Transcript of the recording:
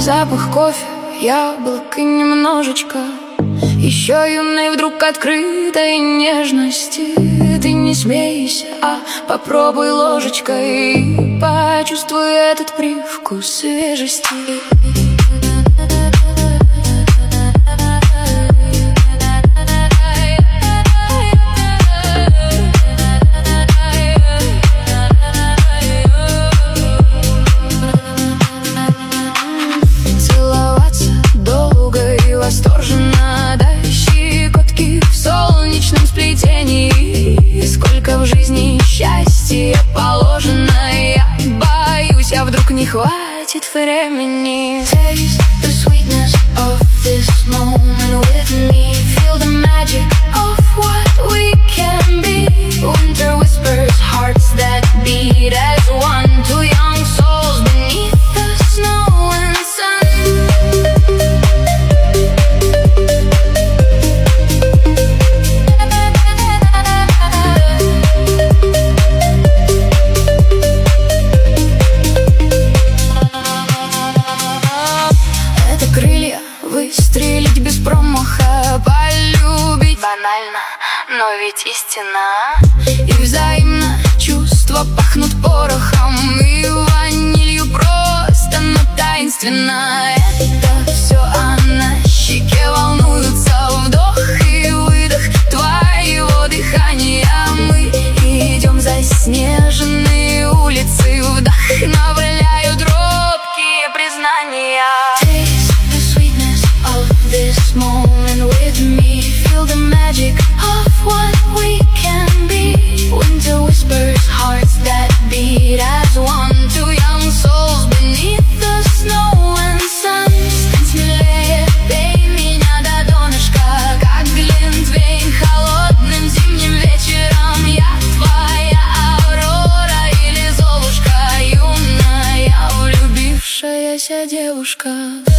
запах кофе, яблок и немножечко еще юной вдруг открытой нежности. Ты не смейся, а попробуй ложечкой и почувствуй этот привкус свежести. Восторженно до щекотки в солнечном сплетении. Сколько в жизни счастья положено, я боюсь, а вдруг не хватит времени. Taste the sweetness of this moment with me. Feel the magic of what we can be. Winter whispers, hearts that beat as one. Two young souls beneath the snow and sun. Выстрелить без промаха, полюбить банально, но ведь истина. И взаимно чувства пахнут порохом и ванилью просто, но таинственно. Это все, а на щеке волнуются вдох и выдох твоего дыхания. Мы идем заснеженные улицы, вдохновляют робкие признания. This moment with me, feel the magic of what we can be. Winter whispers, hearts that beat as one. Two young souls beneath the snow and sun. Стань смелее, пей меня до донышка, как глинтвейн холодным зимним вечером. Я твоя Аврора или Золушка, юная влюбившаяся девушка.